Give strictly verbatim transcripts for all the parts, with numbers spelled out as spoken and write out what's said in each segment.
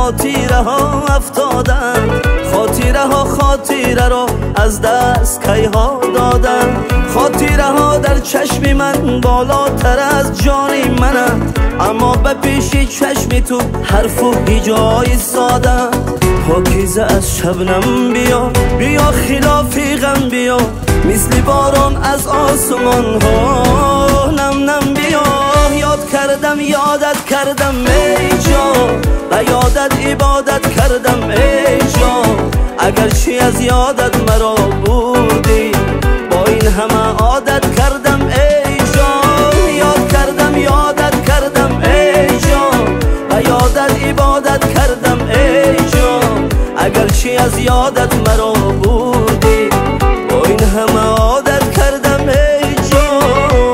خاطره ها افتادن، خاطره ها خاطره را از دست کی ها دادن، خاطره ها در چشم من بالاتر از جانی منند، اما به پیش چشم تو حرف و هیجای سادن. پاکیزه از شبنم بیا، بیا خلافی غم بیا، مثل باران از آسمان ها نم نم بیا. یاد کردم یادت کردم ای جان، و یادت عبادت کردم ای جان، اگر چی از یادت مرا بودی با این همه عادت کردم ای جان. یاد کردم یادت کردم ای جان، و یادت عبادت کردم ای جان، اگر چی از یادت مرا بودی با این همه عادت کردم ای جان.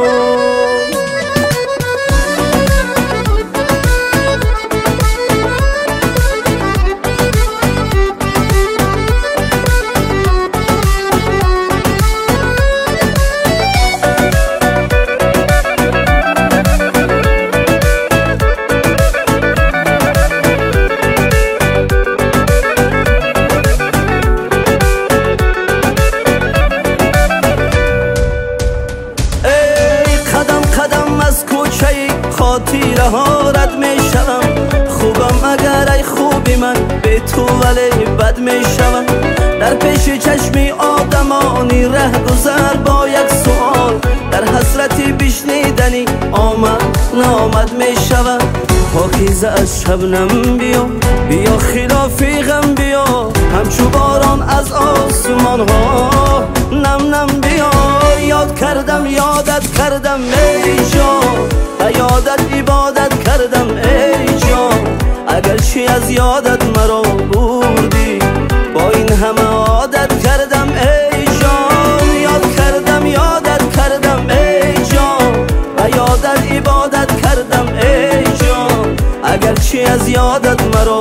خاطره ها رد می شوم، خوبم اگر ای خوبی من به تو ولی بد می شوم. در پیش چشمی آدمانی ره گذر با یک سوال، در حسرتی بشنیدنی آمد نامد می شوم. پاکیزه از شبنم بیا، بیا خلافی غم بیا، همچو باران از آسمان ها نم نم بیا. یاد کردم یادت کردم ای جان، و یادت عبادت کردم ای جان، اگر چی از یادت مرا بردی با این همه عادت کردم ای جان. یاد کردم یادت کردم ای جان، و یادت عبادت کردم ای جان، اگر چی از یادت مرا